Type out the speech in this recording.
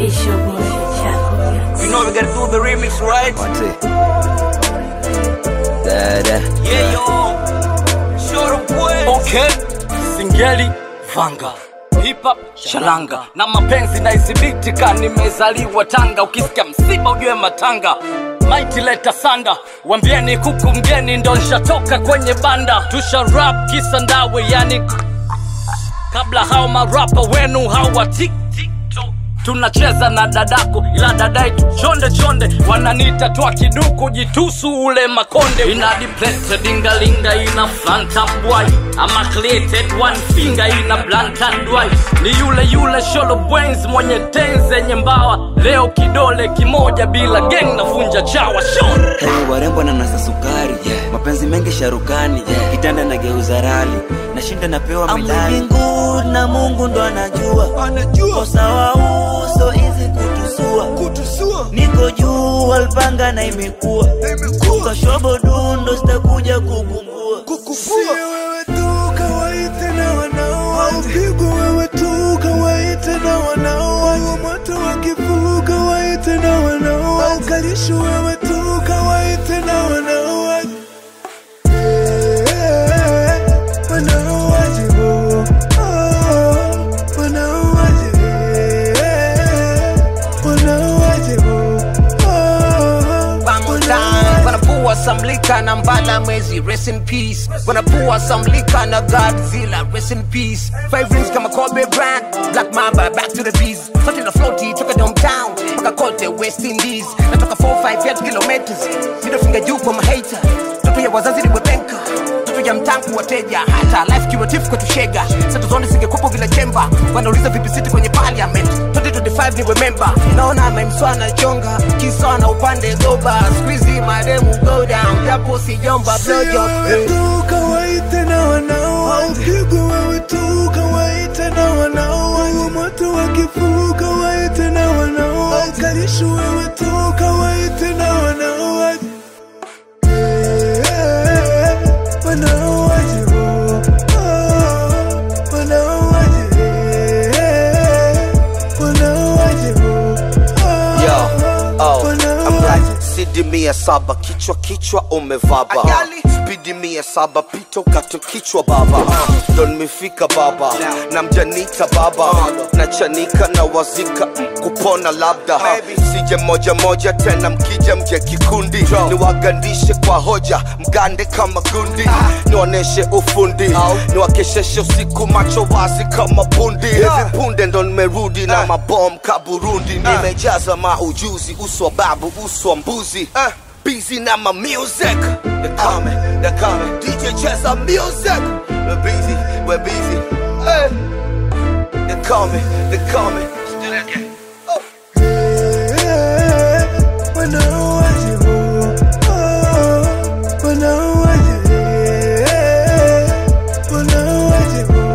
It's your boy, Chaco. You know we gotta do the remix, right? What's it? Yeah, yo. Short boy. Okay. Singeli Vanga. Hip hop Shalanga. Na mapenzi na isibitika, nimezaliwa Tanga. Ukisikia msiba ujue matanga. Mighty leta sanda. Wambieni kuku mgeni ndo nshatoka kwenye banda. Tusha rap kisa ndawe yani. Kabla hao marapa wenu hawa tik tik tok. Tunacheza na dadako ila dadai tu chonde chonde. Wananita twa kiduku jitusu ule makonde. Ina depleted dingalinga ina phantom boy. I'm created one finger ina blunt and white. Ni yule sholo brains mwenye tenze nyembawa. Leo kidole kimoja bila gang na vunja chawa shon. Hey, warembo na nasa sukari, mapenzi mengi sharukani, kitanda na geuza rali, nashinda napewa milani. I'm good na Mungu ndo anajua. Kosa wa uso hizi kutusua. Niko juu alpanga na imekuwa. Kwa shobo dundo sitakuja kukumbua. Wewe tu kawaite na wanao. Upigwe wewe tu kawaite na wanao. Moto wakifuka waite na wanao. Ukalishu wewe tu kawaite na wanao. Wanao wajibu. Wanao wajibu. Wanao wajibu. Wanapua samlika na mbala mwezi, rest in peace. Wanapua samlika na Godzilla, rest in peace. 5 rings kama Kobe Bryant, Black Mamba, back to the bees. Something na floaty, toka downtown, maka kote West Indies. Natoka 4-5 kilometers, middle finger juu kwa mahater. Toto ya wazazi ni wepenka, toto ya mtangu wateja. Hata life kiwa tifu kwa tushega. Sato zone singekupo vila chemba. Wanauliza vipi city kwenye parliament. 2025 ni remember. Naona memswana chonga, kisana upande goba. Squeezy mademu go down, japo si jomba blow job. Wewe tu kawaite na wanao. Upigwe wewe tu kawaite na wanao. Moto wakifuka waite na wanao. Ukalishu wewe tu kawaite na wanao. Wanao wajibu. Wanao wajibu. Wanao wajibu. I'm like Sidi 700 kichwa umevaba. Speedy 700 pito kato kichwa baba. Don mifika baba na mjanita baba. Na chanika na wazika kupona labda. Sije moja tena mkija mje kikundi. Niwagandishe kwa hoja mgande kama gundi. Niwaneshe ufundi, niwakesheshe usiku macho wazi kama bundi. Hivi punde ndo nimerudi na mabom kaburundi. Nimejaza maujuzi, uso babu, uso mbuzi. Busy na my music. They're coming. DJ cheza music. We're busy. Hey. They're coming. Still again. Wanao wajibu. Wanao wajibu. Wanao wajibu.